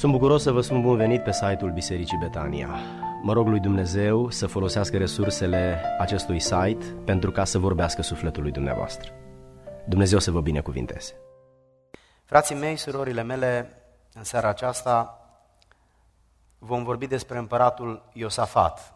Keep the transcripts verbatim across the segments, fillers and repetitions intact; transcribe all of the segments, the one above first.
Sunt bucuros să vă spun bun venit pe site-ul Bisericii Betania. Mă rog lui Dumnezeu să folosească resursele acestui site pentru ca să vorbească sufletului dumneavoastră. Dumnezeu să vă binecuvinteze. Frații mei, surorile mele, în seara aceasta vom vorbi despre împăratul Iosafat.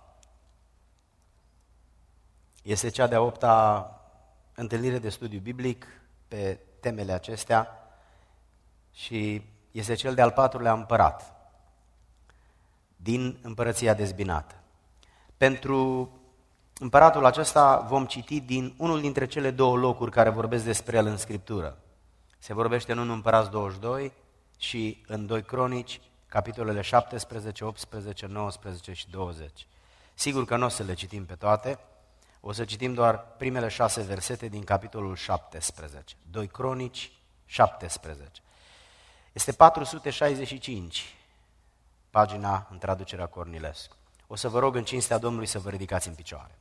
Este cea de-a opta întâlnire de studiu biblic pe temele acestea și este cel de-al patrulea împărat din împărăția dezbinată. Pentru împăratul acesta vom citi din unul dintre cele două locuri care vorbesc despre el în Scriptură. Se vorbește în unu Împărați douăzeci și doi și în doi Cronici, capitolele șaptesprezece, optsprezece, nouăsprezece și douăzeci. Sigur că nu o să le citim pe toate, o să citim doar primele șase versete din capitolul șaptesprezece. doi Cronici, șaptesprezece. Este patru sute șaizeci și cinci, pagina în traducerea Cornilescu. O să vă rog în cinstea Domnului să vă ridicați în picioare.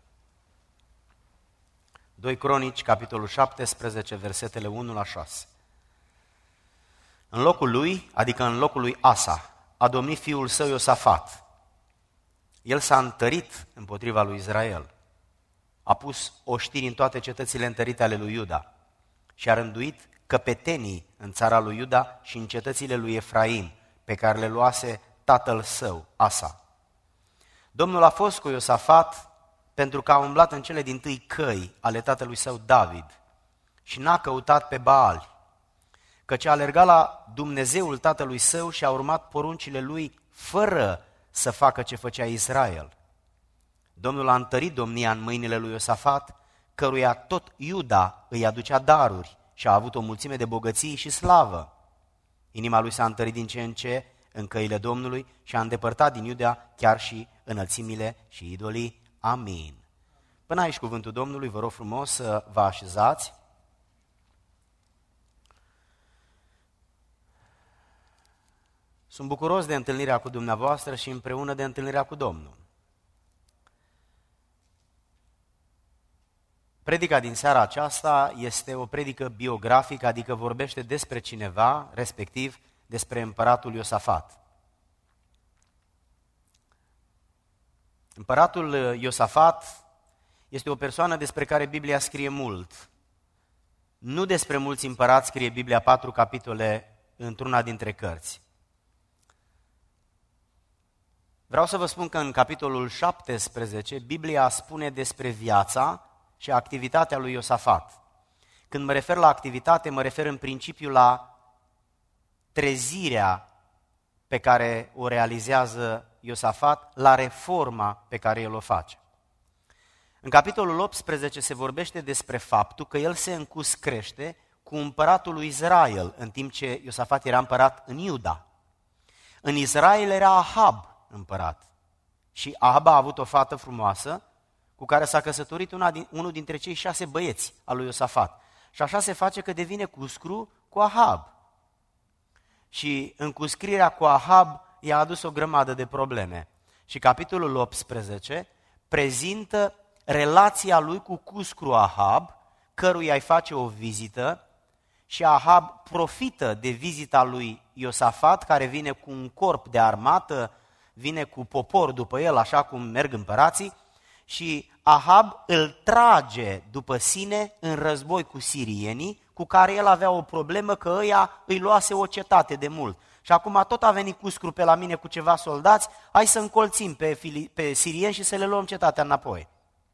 doi Cronici, capitolul șaptesprezece, versetele unu la șase. În locul lui, adică în locul lui Asa, a domnit fiul său Iosafat. El s-a întărit împotriva lui Israel. A pus oștiri în toate cetățile întărite ale lui Iuda și a rânduit căpetenii în țara lui Iuda și în cetățile lui Efraim, pe care le luase tatăl său, Asa. Domnul a fost cu Iosafat pentru că a umblat în cele dintâi căi ale tatălui său David și n-a căutat pe Baali, căci a alergat la Dumnezeul tatălui său și a urmat poruncile lui fără să facă ce făcea Israel. Domnul a întărit domnia în mâinile lui Iosafat, căruia tot Iuda îi aducea daruri și a avut o mulțime de bogății și slavă. Inima lui s-a întărit din ce în ce în căile Domnului și a îndepărtat din Iuda chiar și înălțimile și idolii. Amin. Până aici cuvântul Domnului, vă rog frumos să vă așezați. Sunt bucuros de întâlnirea cu dumneavoastră și împreună de întâlnirea cu Domnul. Predica din seara aceasta este o predică biografică, adică vorbește despre cineva, respectiv despre împăratul Iosafat. Împăratul Iosafat este o persoană despre care Biblia scrie mult. Nu despre mulți împărați scrie Biblia patru capitole într-una dintre cărți. Vreau să vă spun că în capitolul șaptesprezece Biblia spune despre viața și activitatea lui Iosafat. Când mă refer la activitate, mă refer în principiu la trezirea pe care o realizează Iosafat, la reforma pe care el o face. În capitolul optsprezece se vorbește despre faptul că el se încuscrește cu împăratul lui Israel, în timp ce Iosafat era împărat în Iuda. În Israel era Ahab împărat și Ahab a avut o fată frumoasă cu care s-a căsătorit una din, unul dintre cei șase băieți al lui Iosafat. Și așa se face că devine cuscru cu Ahab. Și încuscrirea cu Ahab i-a adus o grămadă de probleme. Și capitolul optsprezece prezintă relația lui cu cuscru Ahab, căruia îi face o vizită și Ahab profită de vizita lui Iosafat, care vine cu un corp de armată, vine cu popor după el, așa cum merg împărații, și Ahab îl trage după sine în război cu sirienii, cu care el avea o problemă că ăia îi luase o cetate de mult. Și acum tot a venit cuscru pe la mine cu ceva soldați, hai să încolțim pe, fili- pe sirieni și să le luăm cetatea înapoi.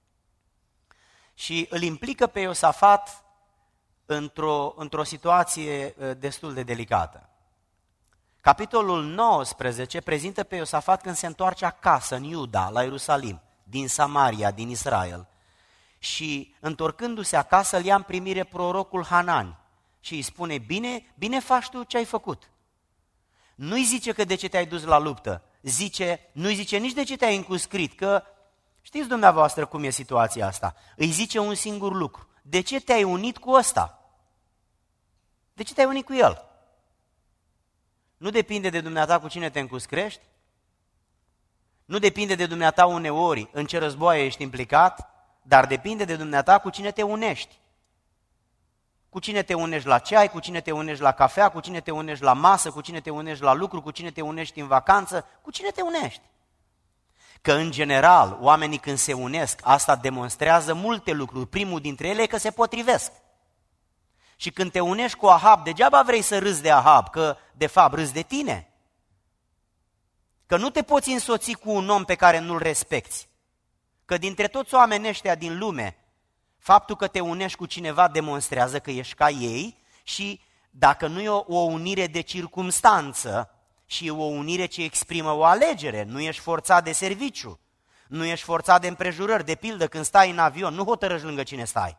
Și îl implică pe Iosafat într-o, într-o situație destul de delicată. Capitolul nouăsprezece prezintă pe Iosafat când se întoarce acasă în Iuda, la Ierusalim, din Samaria, din Israel. Și întorcându-se acasă îl ia în primire prorocul Hanan și îi spune, bine, bine faci tu ce ai făcut. Nu-i zice că de ce te-ai dus la luptă, zice, nu-i zice nici de ce te-ai încuscrit, că știți dumneavoastră cum e situația asta. Îi zice un singur lucru, de ce te-ai unit cu ăsta? De ce te-ai unit cu el? Nu depinde de dumneata cu cine te încuscrești, nu depinde de dumneata uneori în ce războaie ești implicat, dar depinde de dumneata cu cine te unești. Cu cine te unești la ceai, cu cine te unești la cafea, cu cine te unești la masă, cu cine te unești la lucru, cu cine te unești în vacanță, cu cine te unești. Că în general, oamenii când se unesc, asta demonstrează multe lucruri. Primul dintre ele e că se potrivesc. Și când te unești cu Ahab, degeaba vrei să râzi de Ahab, că de fapt râzi de tine. Că nu te poți însoți cu un om pe care nu-l respecti. Că dintre toți oamenii ăștia din lume, faptul că te unești cu cineva demonstrează că ești ca ei și dacă nu e o, o unire de circumstanță și e o unire ce exprimă o alegere, nu ești forțat de serviciu, nu ești forțat de împrejurări, de pildă când stai în avion, nu hotărăști lângă cine stai.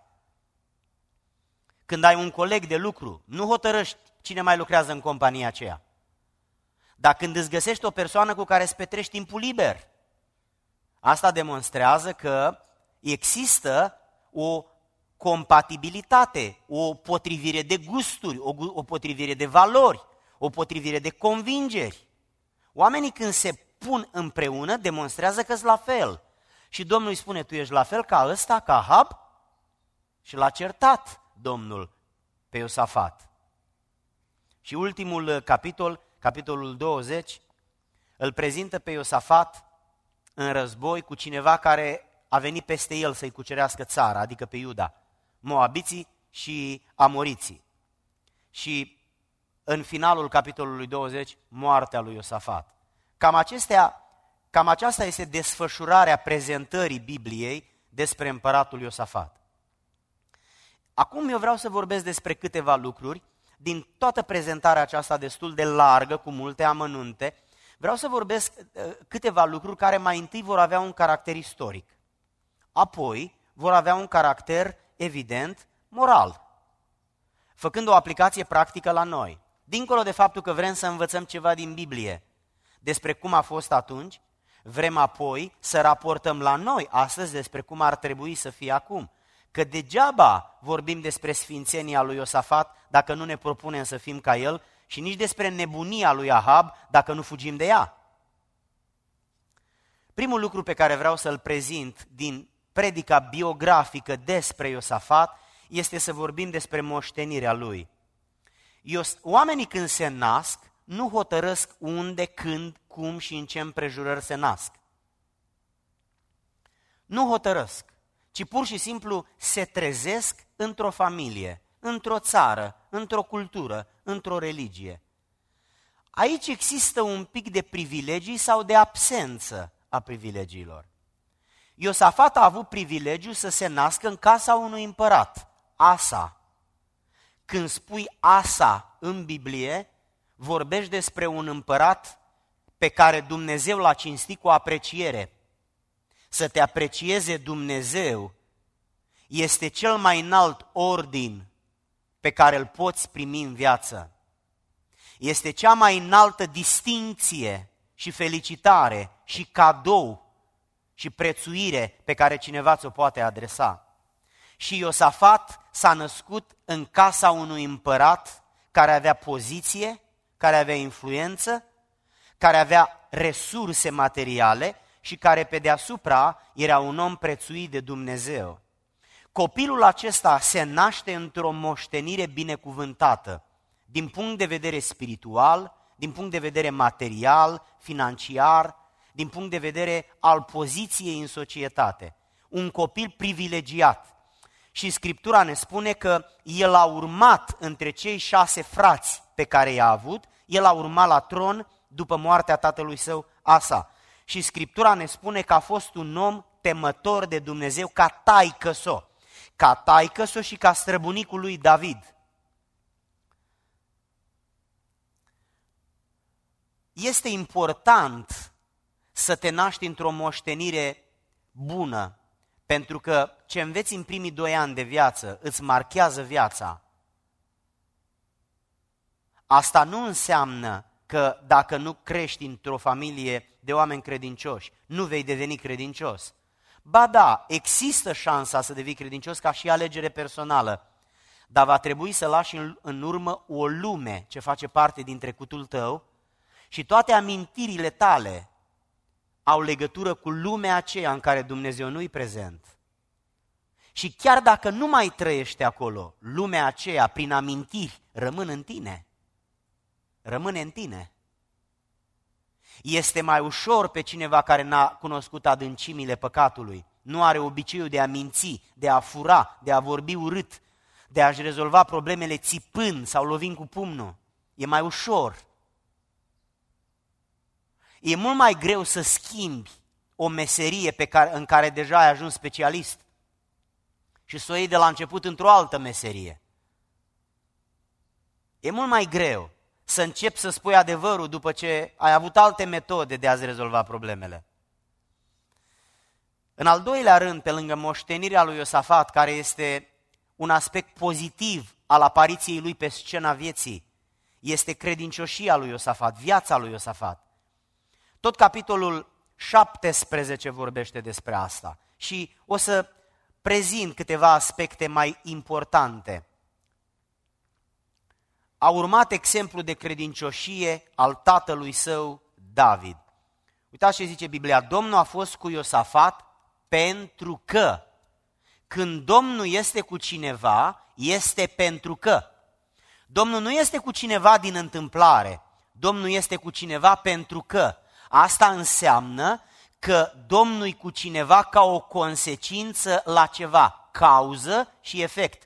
Când ai un coleg de lucru, nu hotărăști cine mai lucrează în compania aceea. Dar când îți găsești o persoană cu care îți petrești timpul liber, asta demonstrează că există o compatibilitate, o potrivire de gusturi, o, o potrivire de valori, o potrivire de convingeri. Oamenii când se pun împreună demonstrează că sunt la fel. Și Domnul îi spune, tu ești la fel ca ăsta, ca Ahab? Și l-a certat Domnul pe Iosafat. Și ultimul capitol, capitolul douăzeci, îl prezintă pe Iosafat în război cu cineva care a venit peste el să-i cucerească țara, adică pe Iuda, moabiții și amoriții. Și în finalul capitolului douăzeci, moartea lui Iosafat. Cam, acestea, cam aceasta este desfășurarea prezentării Bibliei despre împăratul Iosafat. Acum eu vreau să vorbesc despre câteva lucruri din toată prezentarea aceasta destul de largă, cu multe amănunte. Vreau să vorbesc câteva lucruri care mai întâi vor avea un caracter istoric. Apoi vor avea un caracter, evident, moral, făcând o aplicație practică la noi. Dincolo de faptul că vrem să învățăm ceva din Biblie despre cum a fost atunci, vrem apoi să raportăm la noi astăzi despre cum ar trebui să fie acum. Că degeaba vorbim despre sfințenia lui Iosafat dacă nu ne propunem să fim ca el și nici despre nebunia lui Ahab dacă nu fugim de ea. Primul lucru pe care vreau să-l prezint din predica biografică despre Iosafat este să vorbim despre moștenirea lui. Ios, oamenii când se nasc nu hotărăsc unde, când, cum și în ce împrejurări se nasc. Nu hotărăsc, ci pur și simplu se trezesc într-o familie, într-o țară, într-o cultură, într-o religie. Aici există un pic de privilegii sau de absență a privilegiilor. Iosafat a avut privilegiul să se nască în casa unui împărat, Asa. Când spui Asa în Biblie, vorbești despre un împărat pe care Dumnezeu l-a cinstit cu apreciere. Să te aprecieze Dumnezeu este cel mai înalt ordin pe care îl poți primi în viață. Este cea mai înaltă distincție și felicitare și cadou și prețuire pe care cineva ți-o poate adresa. Și Iosafat s-a născut în casa unui împărat care avea poziție, care avea influență, care avea resurse materiale și care pe deasupra era un om prețuit de Dumnezeu. Copilul acesta se naște într-o moștenire binecuvântată, din punct de vedere spiritual, din punct de vedere material, financiar, din punct de vedere al poziției în societate. Un copil privilegiat. Și Scriptura ne spune că el a urmat între cei șase frați pe care i-a avut, el a urmat la tron după moartea tatălui său Asa. Și Scriptura ne spune că a fost un om temător de Dumnezeu ca taică-so, ca taică-so și ca străbunicul lui David. Este important să te naști într-o moștenire bună, pentru că ce înveți în primii doi ani de viață îți marchează viața. Asta nu înseamnă că dacă nu crești într-o familie de oameni credincioși, nu vei deveni credincios. Ba da, există șansa să devii credincios ca și alegere personală, dar va trebui să lași în, în urmă o lume ce face parte din trecutul tău și toate amintirile tale au legătură cu lumea aceea în care Dumnezeu nu-i prezent. Și chiar dacă nu mai trăiești acolo, lumea aceea, prin amintiri, rămân în tine. Rămâne în tine. Este mai ușor pe cineva care n-a cunoscut adâncimile păcatului, nu are obiceiul de a minți, de a fura, de a vorbi urât, de a-și rezolva problemele țipând sau lovind cu pumnul. E mai ușor. E mult mai greu să schimbi o meserie pe care, în care deja ai ajuns specialist și să o iei de la început într-o altă meserie. E mult mai greu să începi să spui adevărul după ce ai avut alte metode de a-ți rezolva problemele. În al doilea rând, pe lângă moștenirea lui Iosafat, care este un aspect pozitiv al apariției lui pe scena vieții, este credincioșia lui Iosafat, viața lui Iosafat. Tot capitolul șaptesprezece vorbește despre asta și o să prezint câteva aspecte mai importante. A urmat exemplu de credincioșie al tatălui său, David. Uitați ce zice Biblia, Domnul a fost cu Iosafat pentru că. Când Domnul este cu cineva, este pentru că. Domnul nu este cu cineva din întâmplare, Domnul este cu cineva pentru că. Asta înseamnă că Domnul e cu cineva ca o consecință la ceva, cauză și efect.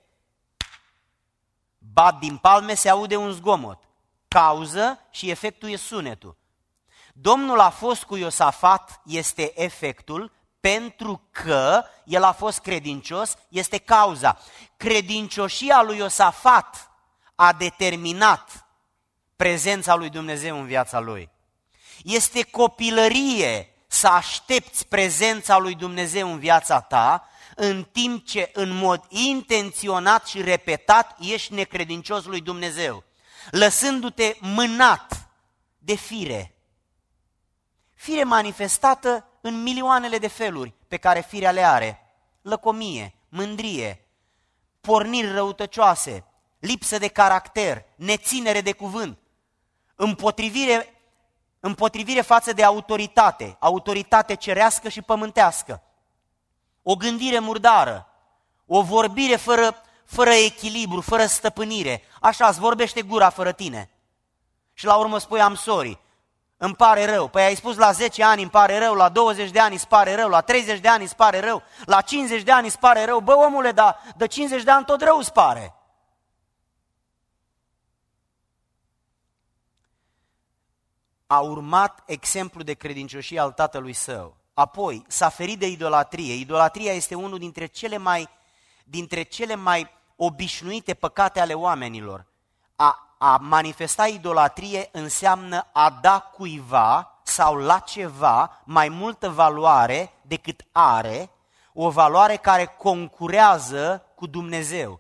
Bat din palme, se aude un zgomot, cauză și efectul e sunetul. Domnul a fost cu Iosafat, este efectul, pentru că el a fost credincios, este cauza. Credincioșia lui Iosafat a determinat prezența lui Dumnezeu în viața lui. Este copilărie să aștepți prezența lui Dumnezeu în viața ta, în timp ce în mod intenționat și repetat ești necredincios lui Dumnezeu, lăsându-te mânat de fire. Fire manifestată în milioanele de feluri pe care firea le are. Lăcomie, mândrie, porniri răutăcioase, lipsă de caracter, neținere de cuvânt, împotrivire împotrivire față de autoritate, autoritate cerească și pământească, o gândire murdară, o vorbire fără, fără echilibru, fără stăpânire. Așa îți vorbește gura fără tine. Și la urmă spui am sorry, îmi pare rău. Păi ai spus la zece ani îmi pare rău, la douăzeci de ani îți pare rău, la treizeci de ani îți pare rău, la cincizeci de ani îți pare rău. Bă, omule, dar de cincizeci de ani tot rău îți pare. A urmat exemplu de credincioșie al tatălui său. Apoi s-a ferit de idolatrie. Idolatria este unul dintre cele mai, dintre cele mai obișnuite păcate ale oamenilor. A, a manifesta idolatrie înseamnă a da cuiva sau la ceva mai multă valoare decât are, o valoare care concurează cu Dumnezeu.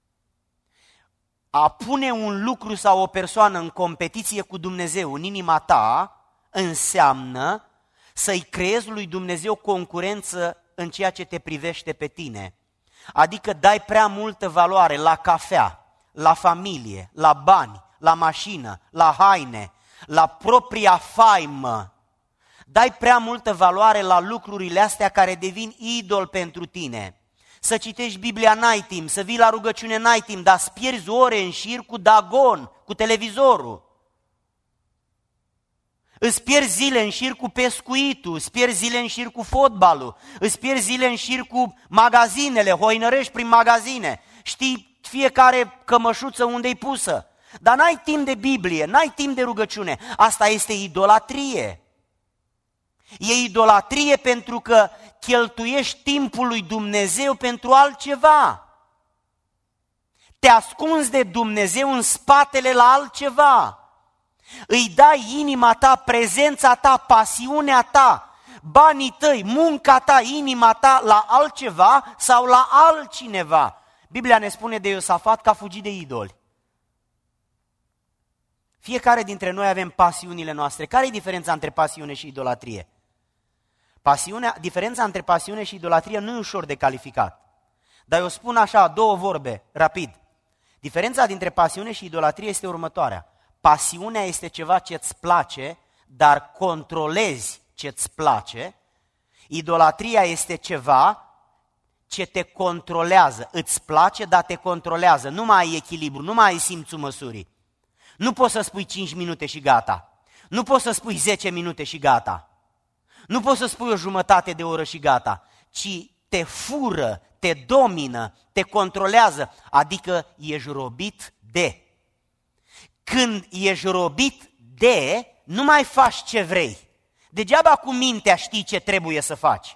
A pune un lucru sau o persoană în competiție cu Dumnezeu în inima ta înseamnă să-i creezi lui Dumnezeu concurență în ceea ce te privește pe tine. Adică dai prea multă valoare la cafea, la familie, la bani, la mașină, la haine, la propria faimă. Dai prea multă valoare la lucrurile astea care devin idol pentru tine. Să citești Biblia n-ai timp, să vii la rugăciune n-ai timp, dar îți pierzi ore în șir cu Dagon, cu televizorul. Îți pierzi zile în șir cu pescuitul, îți pierzi zile în șir cu fotbalul, îți pierzi zile în șir cu magazinele, hoinărești prin magazine. Știi fiecare cămășuță unde-i pusă, dar n-ai timp de Biblie, n-ai timp de rugăciune. Asta este idolatrie. E idolatrie pentru că cheltuiești timpul lui Dumnezeu pentru altceva. Te ascunzi de Dumnezeu în spatele la altceva. Îi dai inima ta, prezența ta, pasiunea ta, banii tăi, munca ta, inima ta la altceva sau la altcineva. Biblia ne spune de Iosafat că a fugit de idoli. Fiecare dintre noi avem pasiunile noastre. Care e diferența între pasiune și idolatrie? Pasiunea, diferența între pasiune și idolatrie nu e ușor de calificat. Dar eu spun așa, două vorbe, rapid. Diferența dintre pasiune și idolatrie este următoarea. Pasiunea este ceva ce îți place, dar controlezi ce îți place. Idolatria este ceva ce te controlează. Îți place, dar te controlează. Nu mai ai echilibru, nu mai ai simțul măsurii. Nu poți să spui cinci minute și gata. Nu poți să spui zece minute și gata. Nu poți să spui o jumătate de oră și gata. Ci te fură, te domină, te controlează. Adică ești robit de. Când ești robit de, nu mai faci ce vrei. Degeaba cu mintea știi ce trebuie să faci.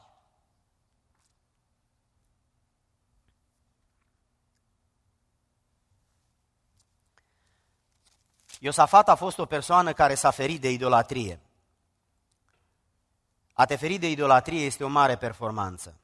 Iosafat a fost o persoană care s-a ferit de idolatrie. A te feri de idolatrie este o mare performanță.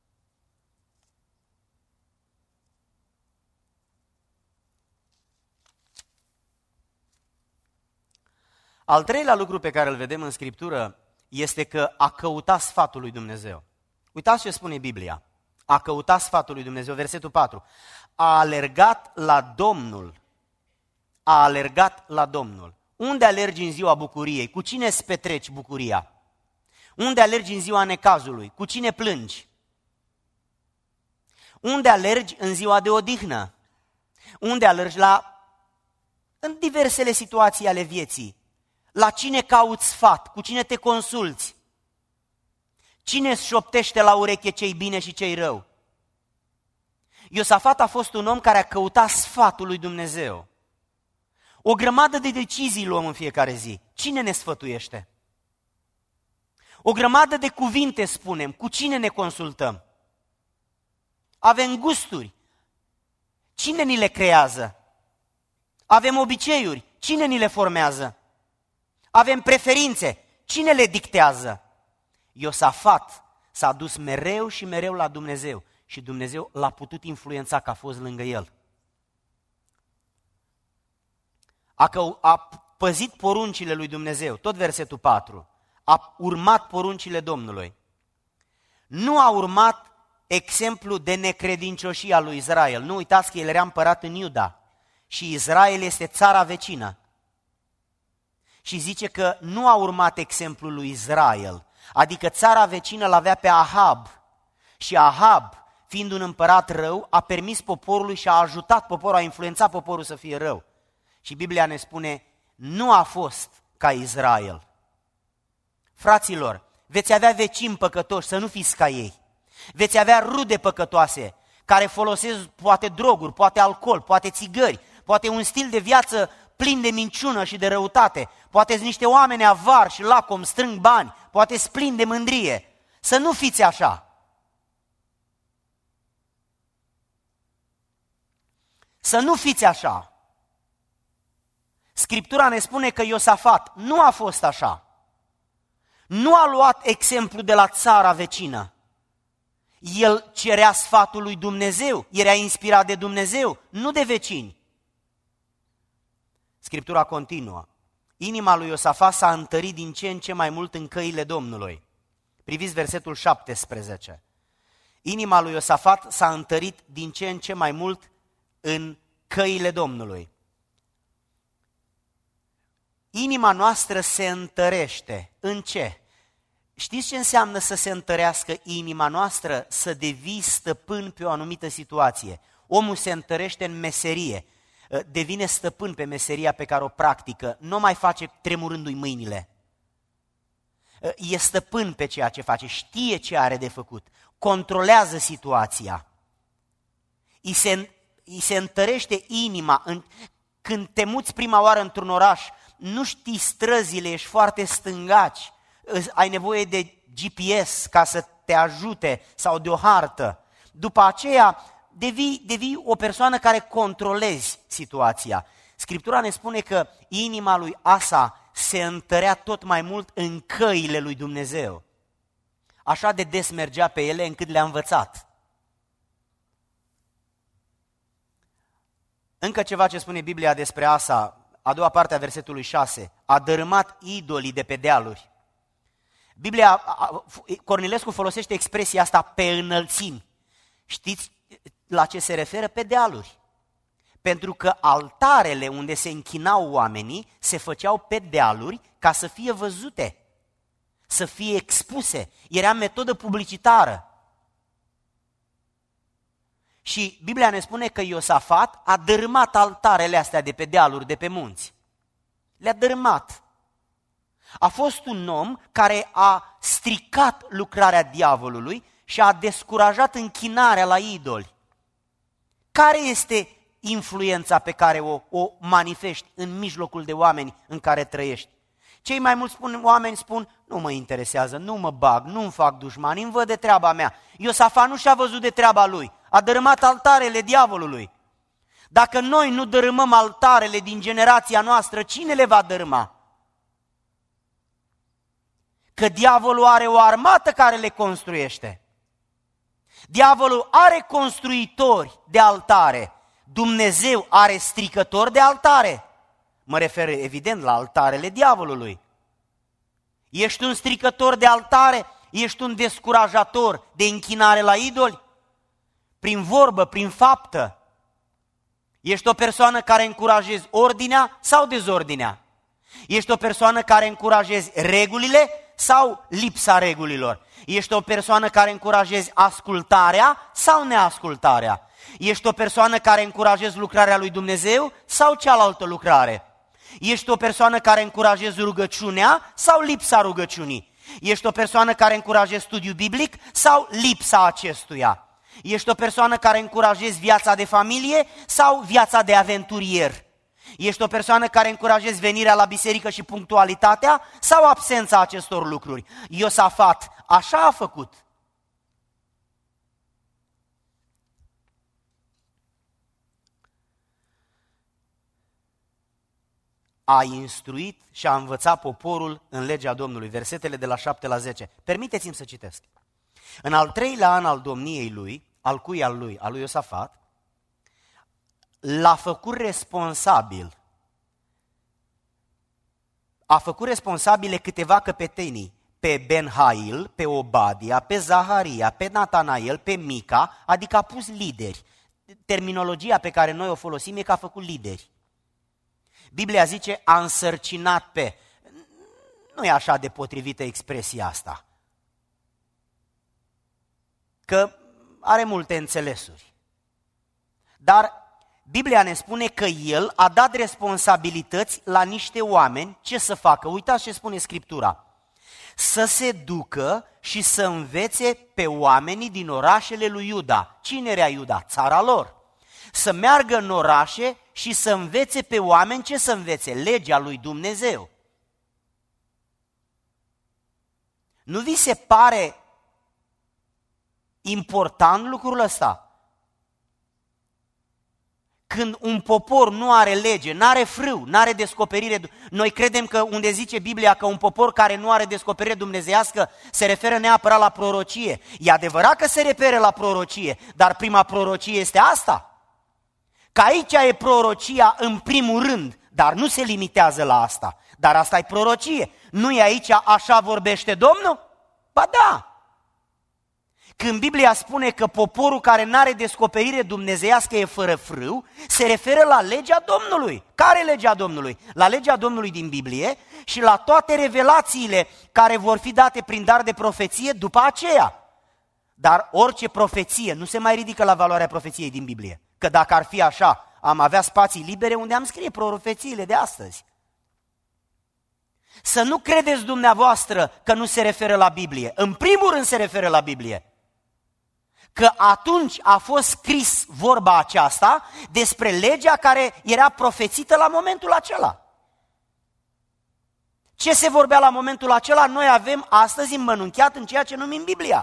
Al treilea lucru pe care îl vedem în Scriptură este că a căutat sfatul lui Dumnezeu. Uitați ce spune Biblia. A căutat sfatul lui Dumnezeu, versetul patru. A alergat la Domnul. A alergat la Domnul. Unde alergi în ziua bucuriei? Cu cine îți petreci bucuria? Unde alergi în ziua necazului? Cu cine plângi? Unde alergi în ziua de odihnă? Unde alergi la... în diversele situații ale vieții? La cine cauți sfat? Cu cine te consulți? Cine îți șoptește la ureche ce-i bine și ce-i rău? Iosafat a fost un om care a căutat sfatul lui Dumnezeu. O grămadă de decizii luăm în fiecare zi. Cine ne sfătuiește? O grămadă de cuvinte spunem. Cu cine ne consultăm? Avem gusturi. Cine ni le creează? Avem obiceiuri. Cine ni le formează? Avem preferințe. Cine le dictează? Iosafat s-a dus mereu și mereu la Dumnezeu și Dumnezeu l-a putut influența că a fost lângă el. A, că, a păzit poruncile lui Dumnezeu, tot versetul patru, a urmat poruncile Domnului. Nu a urmat exemplu de necredincioșie a lui Israel. Nu uitați că el era împărat în Iuda și Israel este țara vecină. Și zice că nu a urmat exemplul lui Israel, adică țara vecină l-avea pe Ahab. Și Ahab, fiind un împărat rău, a permis poporului și a ajutat poporul, a influențat poporul să fie rău. Și Biblia ne spune, nu a fost ca Israel. Fraților, veți avea vecini păcătoși, să nu fiți ca ei. Veți avea rude păcătoase, care folosesc poate droguri, poate alcool, poate țigări, poate un stil de viață plin de minciună și de răutate. Poate sunt niște oameni avari și lacom, strâng bani, poate sunt plini de mândrie. Să nu fiți așa. Să nu fiți așa. Scriptura ne spune că Iosafat nu a fost așa. Nu a luat exemplu de la țara vecină. El cerea sfatul lui Dumnezeu, era inspirat de Dumnezeu, nu de vecini. Scriptura continuă. Inima lui Iosafat s-a întărit din ce în ce mai mult în căile Domnului. Priviți versetul șaptesprezece. Inima lui Iosafat s-a întărit din ce în ce mai mult în căile Domnului. Inima noastră se întărește. În ce? Știți ce înseamnă să se întărească inima noastră? Să devii stăpân pe o anumită situație. Omul se întărește în meserie, devine stăpân pe meseria pe care o practică, nu mai face tremurându-i mâinile. E stăpân pe ceea ce face, știe ce are de făcut, controlează situația. I se, i se întărește inima. Când te muți prima oară într-un oraș, nu știi străzile, ești foarte stângaci, ai nevoie de G P S ca să te ajute sau de o hartă. După aceea devii, devii o persoană care controlezi situația. Scriptura ne spune că inima lui Asa se întărea tot mai mult în căile lui Dumnezeu. Așa de des mergea pe ele încât le-a învățat. Încă ceva ce spune Biblia despre Asa, a doua parte a versetului șase, a dărâmat idolii de pe dealuri. Biblia, Cornilescu folosește expresia asta pe înălțimi. Știți la ce se referă? Pe dealuri. Pentru că altarele unde se închinau oamenii se făceau pe dealuri ca să fie văzute, să fie expuse. Era metodă publicitară. Și Biblia ne spune că Iosafat a dărâmat altarele astea de pe dealuri, de pe munți. Le-a dărâmat. A fost un om care a stricat lucrarea diavolului și a descurajat închinarea la idoli. Care este influența pe care o, o manifesti în mijlocul de oameni în care trăiești? Cei mai mulți spun, oameni spun, nu mă interesează, nu mă bag, nu-mi fac dușmani, îmi văd de treaba mea. Iosafat nu și-a văzut de treaba lui, a dărâmat altarele diavolului. Dacă noi nu dărâmăm altarele din generația noastră, cine le va dărâma? Că diavolul are o armată care le construiește. Diavolul are construitori de altare, Dumnezeu are stricători de altare. Mă refer evident la altarele diavolului. Ești un stricător de altare? Ești un descurajator de închinare la idoli? Prin vorbă, prin faptă. Ești o persoană care încurajezi ordinea sau dezordinea? Ești o persoană care încurajezi regulile sau lipsa regulilor? Ești o persoană care încurajezi ascultarea sau neascultarea? Ești o persoană care încurajezi lucrarea lui Dumnezeu sau cealaltă lucrare? Ești o persoană care încurajezi rugăciunea sau lipsa rugăciunii? Ești o persoană care încurajezi studiul biblic sau lipsa acestuia? Ești o persoană care încurajezi viața de familie sau viața de aventurier? Ești o persoană care încurajezi venirea la biserică și punctualitatea sau absența acestor lucruri? Iosafat așa a făcut. A instruit și a învățat poporul în legea Domnului. Versetele de la șapte la zece. Permiteți-mi să citesc. În al treilea an al domniei lui, al cui al lui, al lui Iosafat, l-a făcut responsabil. A făcut responsabile câteva căpetenii, pe Ben-Hail, pe Obadia, pe Zaharia, pe Natanael, pe Mica, adică a pus lideri. Terminologia pe care noi o folosim e că a făcut lideri. Biblia zice, a însărcinat pe. Nu e așa de potrivită expresia asta, că are multe înțelesuri. Dar Biblia ne spune că el a dat responsabilități la niște oameni ce să facă. Uitați ce spune Scriptura. Să se ducă și să învețe pe oamenii din orașele lui Iuda. Cine era Iuda? Țara lor. Să meargă în orașe și să învețe pe oameni ce să învețe? Legea lui Dumnezeu. Nu vi se pare important lucrul ăsta? Când un popor nu are lege, nu are frâu, nu are descoperire, noi credem că unde zice Biblia că un popor care nu are descoperire dumnezeiască se referă neapărat la prorocie. E adevărat că se referă la prorocie, dar prima prorocie este asta. Că aici e prorocia în primul rând, dar nu se limitează la asta. Dar asta e prorocie. Nu e aici așa vorbește Domnul? Ba da! Când Biblia spune că poporul care n-are descoperire dumnezeiască e fără frâu, se referă la legea Domnului. Care e legea Domnului? La legea Domnului din Biblie și la toate revelațiile care vor fi date prin dar de profeție după aceea. Dar orice profeție nu se mai ridică la valoarea profeției din Biblie. Că dacă ar fi așa, am avea spații libere unde am scrie profețiile de astăzi. Să nu credeți dumneavoastră că nu se referă la Biblie. În primul rând se referă la Biblie. Că atunci a fost scris vorba aceasta despre legea care era profețită la momentul acela. Ce se vorbea la momentul acela, noi avem astăzi înmănunchiat în ceea ce numim Biblia.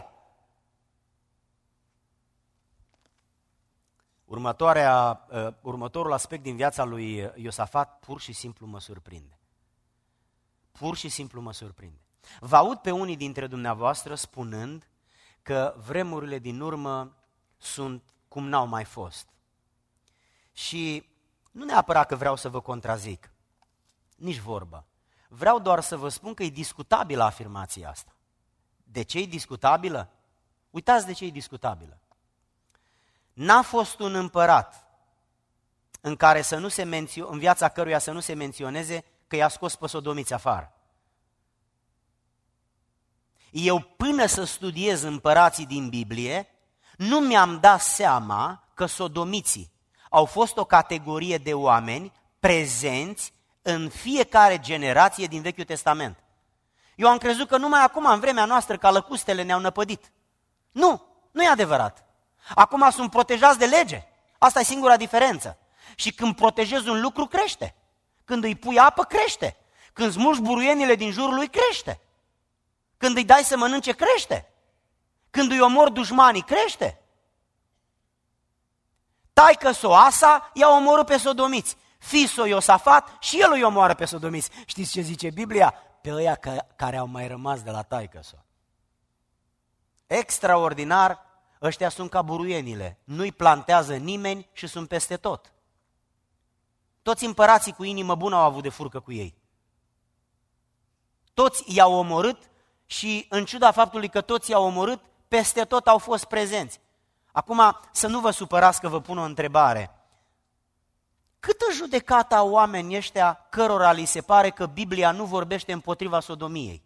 Următoarea, uh, următorul aspect din viața lui Iosafat pur și simplu mă surprinde. Pur și simplu mă surprinde. Vă aud pe unii dintre dumneavoastră spunând că vremurile din urmă sunt cum n-au mai fost. Și nu neapărat că vreau să vă contrazic, nici vorbă. Vreau doar să vă spun că e discutabilă afirmația asta. De ce e discutabilă? Uitați de ce e discutabilă. N-a fost un împărat în, care să nu se mențio- în viața căruia să nu se menționeze că i-a scos pe sodomiți afară. Eu până să studiez împărații din Biblie, nu mi-am dat seama că sodomiții au fost o categorie de oameni prezenți în fiecare generație din Vechiul Testament. Eu am crezut că numai acum, în vremea noastră, ca lăcustele ne-au năpădit. Nu, nu e adevărat. Acum sunt protejați de lege. Asta e singura diferență. Și când protejezi un lucru, crește. Când îi pui apă, crește. Când smulgi buruienile din jurul lui, crește. Când îi dai să mănânce, crește. Când îi omori dușmanii, crește. Taică-s-o Asa i-a omorât pe sodomiți. Fii-s-o Iosafat și el îi omoară pe sodomiți. Știți ce zice Biblia? Pe ăia care au mai rămas de la taică-s-o. Extraordinar, ăștia sunt ca buruienile. Nu-i plantează nimeni și sunt peste tot. Toți împărații cu inimă bună au avut de furcă cu ei. Toți i-au omorât și în ciuda faptului că toți i-au omorât, peste tot au fost prezenți. Acum, să nu vă supărați că vă pun o întrebare. Câtă judecată au oamenii ăștia cărora li se pare că Biblia nu vorbește împotriva sodomiei?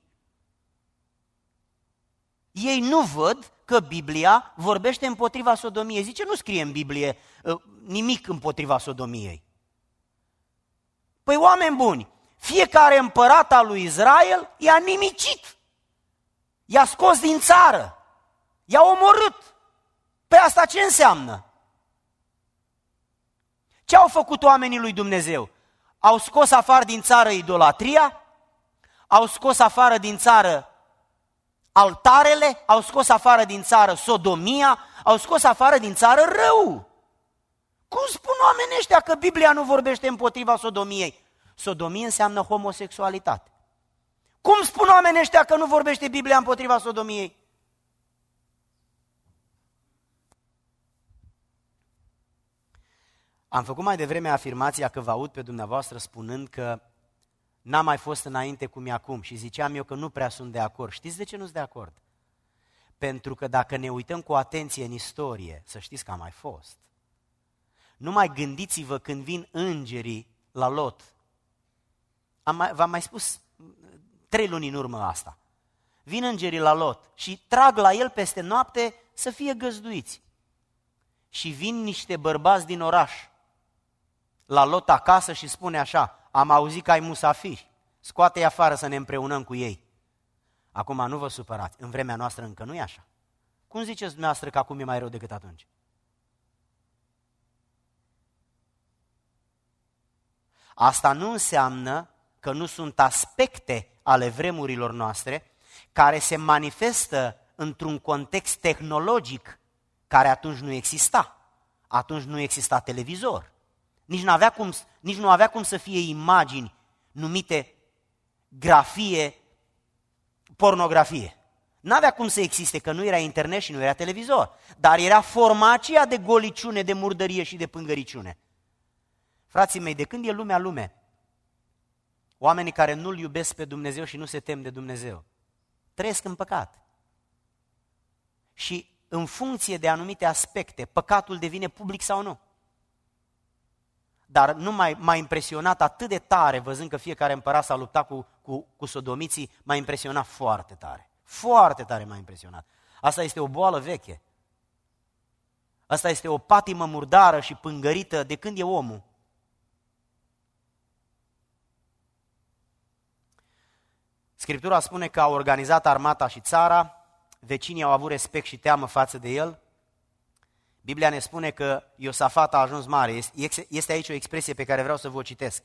Ei nu văd că Biblia vorbește împotriva sodomiei. Zice, nu scrie în Biblie uh, nimic împotriva sodomiei. Păi oameni buni, fiecare împărat al lui Israel i-a nimicit, i-a scos din țară, i-a omorât. Păi asta ce înseamnă? Ce au făcut oamenii lui Dumnezeu? Au scos afară din țară idolatria, au scos afară din țară altarele, au scos afară din țară sodomia, au scos afară din țară rău. Cum spun oamenii ăștia că Biblia nu vorbește împotriva sodomiei? Sodomie înseamnă homosexualitate. Cum spun oamenii ăștia că nu vorbește Biblia împotriva sodomiei? Am făcut mai devreme afirmația că vă aud pe dumneavoastră spunând că n-am mai fost înainte cum e acum și ziceam eu că nu prea sunt de acord. Știți de ce nu sunt de acord? Pentru că dacă ne uităm cu atenție în istorie, să știți că am mai fost. Numai gândiți-vă când vin îngerii la Lot. Am mai, v-am mai spus trei luni în urmă asta. Vin îngerii la Lot și trag la el peste noapte să fie găzduiți. Și vin niște bărbați din oraș la Lot acasă și spune așa: am auzit că ai musafiri, scoate-i afară să ne împreunăm cu ei. Acum nu vă supărați, în vremea noastră încă nu e așa. Cum ziceți dumneavoastră că acum e mai rău decât atunci? Asta nu înseamnă că nu sunt aspecte ale vremurilor noastre care se manifestă într-un context tehnologic care atunci nu exista. Atunci nu exista televizor. Nici nu avea cum, nici nu avea cum să fie imagini numite grafie, pornografie. N-avea cum să existe, că nu era internet și nu era televizor. Dar era forma aceea de goliciune, de murdărie și de pângăriciune. Frații mei, de când e lumea lume, oamenii care nu-L iubesc pe Dumnezeu și nu se tem de Dumnezeu, trăiesc în păcat. Și în funcție de anumite aspecte, păcatul devine public sau nu. Dar nu m-a, m-a impresionat atât de tare, văzând că fiecare împărat s-a luptat cu, cu, cu sodomiții, m-a impresionat foarte tare. Foarte tare m-a impresionat. Asta este o boală veche. Asta este o patimă murdară și pângărită de când e omul. Scriptura spune că a organizat armata și țara, vecinii au avut respect și teamă față de el. Biblia ne spune că Iosafat a ajuns mare. Este aici o expresie pe care vreau să vă o citesc.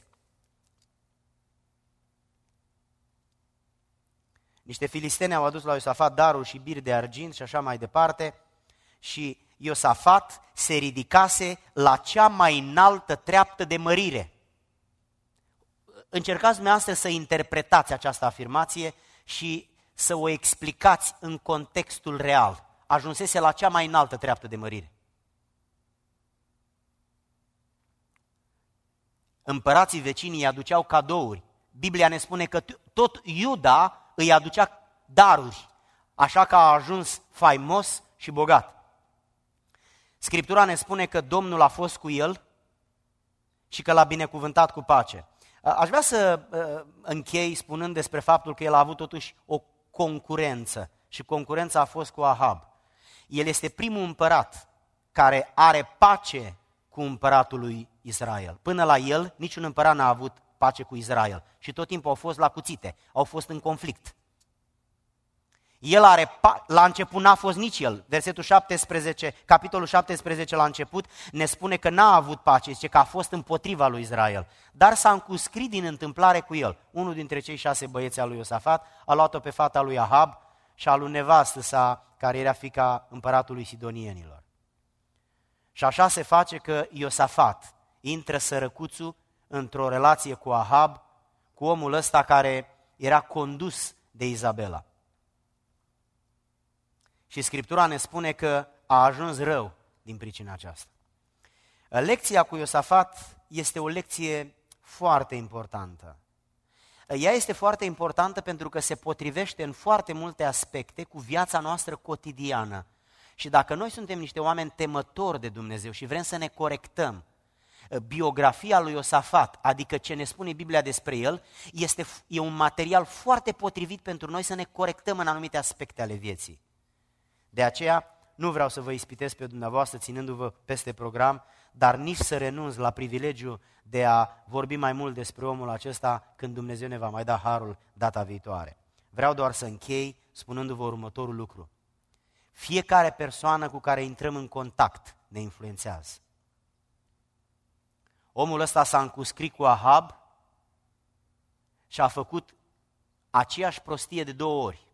Niște filisteni au adus la Iosafat daruri și biri de argint și așa mai departe și Iosafat se ridicase la cea mai înaltă treaptă de mărire. Încercați dumneavoastră să interpretați această afirmație și să o explicați în contextul real. Ajunsese la cea mai înaltă treaptă de mărire. Împărații vecinii îi aduceau cadouri. Biblia ne spune că tot Iuda îi aducea daruri, așa că a ajuns faimos și bogat. Scriptura ne spune că Domnul a fost cu el și că l-a binecuvântat cu pace. Aș vrea să închei spunând despre faptul că el a avut totuși o concurență și concurența a fost cu Ahab. El este primul împărat care are pace cu împăratul lui Israel. Până la el, niciun împărat n-a avut pace cu Israel și tot timpul au fost la cuțite, au fost în conflict. El are, la început n-a fost nici el. Versetul șaptesprezece, capitolul șaptesprezece la început ne spune că n-a avut pace, zice că a fost împotriva lui Israel. Dar s-a încuscrit din întâmplare cu el. Unul dintre cei șase băieți al lui Iosafat a luat-o pe fata lui Ahab și a lui nevastă sa, care era fiica împăratului sidonienilor. Și așa se face că Iosafat intră sărăcuțul într-o relație cu Ahab, cu omul ăsta care era condus de Izabela. Și Scriptura ne spune că a ajuns rău din pricina aceasta. Lecția cu Iosafat este o lecție foarte importantă. Ea este foarte importantă pentru că se potrivește în foarte multe aspecte cu viața noastră cotidiană. Și dacă noi suntem niște oameni temători de Dumnezeu și vrem să ne corectăm, biografia lui Iosafat, adică ce ne spune Biblia despre el, este, e un material foarte potrivit pentru noi să ne corectăm în anumite aspecte ale vieții. De aceea nu vreau să vă ispitez pe dumneavoastră ținându-vă peste program, dar nici să renunț la privilegiul de a vorbi mai mult despre omul acesta când Dumnezeu ne va mai da harul data viitoare. Vreau doar să închei spunându-vă următorul lucru. Fiecare persoană cu care intrăm în contact ne influențează. Omul ăsta s-a încuscrit cu Ahab și a făcut aceeași prostie de două ori.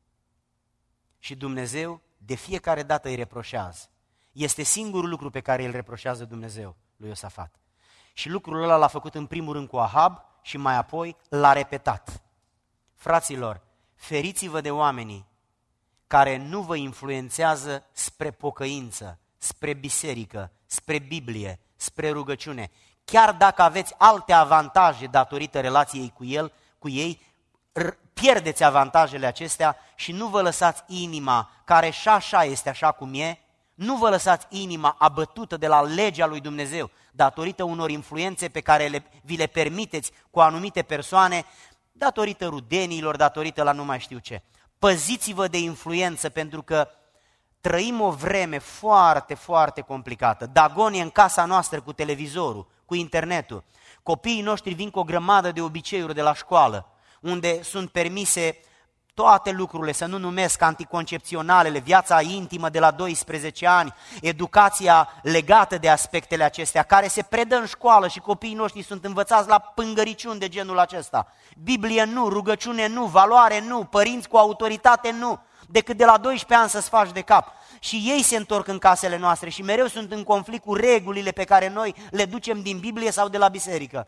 Și Dumnezeu de fiecare dată îi reproșează. Este singurul lucru pe care îl reproșează Dumnezeu lui Iosafat. Și lucrul ăla l-a făcut în primul rând cu Ahab și mai apoi l-a repetat. Fraților, feriți-vă de oamenii care nu vă influențează spre pocăință, spre biserică, spre Biblie, spre rugăciune. Chiar dacă aveți alte avantaje datorită relației cu el, cu ei, pierdeți avantajele acestea și nu vă lăsați inima, care și așa este așa cum e, nu vă lăsați inima abătută de la legea lui Dumnezeu, datorită unor influențe pe care le, vi le permiteți cu anumite persoane, datorită rudenilor, datorită la nu mai știu ce. Păziți-vă de influență, pentru că trăim o vreme foarte, foarte complicată. Dagon e în casa noastră cu televizorul, cu internetul. Copiii noștri vin cu o grămadă de obiceiuri de la școală, unde sunt permise toate lucrurile, să nu numesc anticoncepționalele, viața intimă de la doisprezece ani, educația legată de aspectele acestea, care se predă în școală și copiii noștri sunt învățați la pângăriciuni de genul acesta. Biblie nu, rugăciune nu, valoare nu, părinți cu autoritate nu, decât de la doisprezece ani să-ți faci de cap. Și ei se întorc în casele noastre și mereu sunt în conflict cu regulile pe care noi le ducem din Biblie sau de la biserică.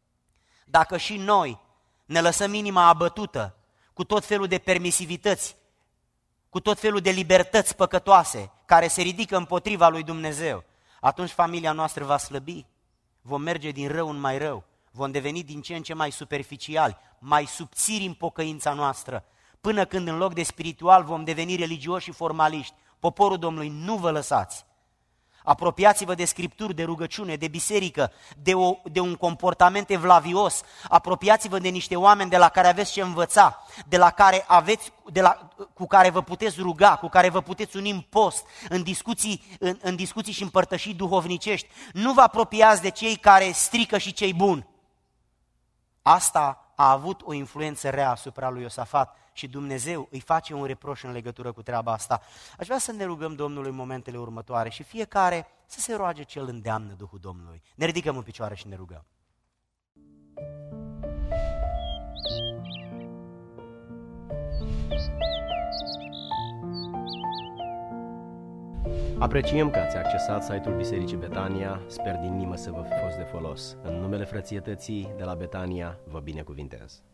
Dacă și noi ne lăsăm inima abătută cu tot felul de permisivități, cu tot felul de libertăți păcătoase care se ridică împotriva lui Dumnezeu, atunci familia noastră va slăbi, vom merge din rău în mai rău, vom deveni din ce în ce mai superficiali, mai subțiri în pocăința noastră, până când în loc de spiritual vom deveni religioși și formaliști. Poporul Domnului, nu vă lăsați! Apropiați-vă de scripturi, de rugăciune, de biserică, de, o, de un comportament evlavios. Apropiați-vă de niște oameni de la care aveți ce învăța, de la care aveți, de la, cu care vă puteți ruga, cu care vă puteți uni în post, în discuții, în, în discuții și împărtășiri duhovnicești. Nu vă apropiați de cei care strică și cei buni. Asta a avut o influență rea asupra lui Iosafat și Dumnezeu îi face un reproș în legătură cu treaba asta. Aș vrea să ne rugăm Domnului în momentele următoare și fiecare să se roage ce îl îndeamnă Duhul Domnului. Ne ridicăm în picioare și ne rugăm. Apreciem că ați accesat site-ul Bisericii Betania, sper din inimă să vă fi fost de folos. În numele frățietății de la Betania, vă binecuvintez.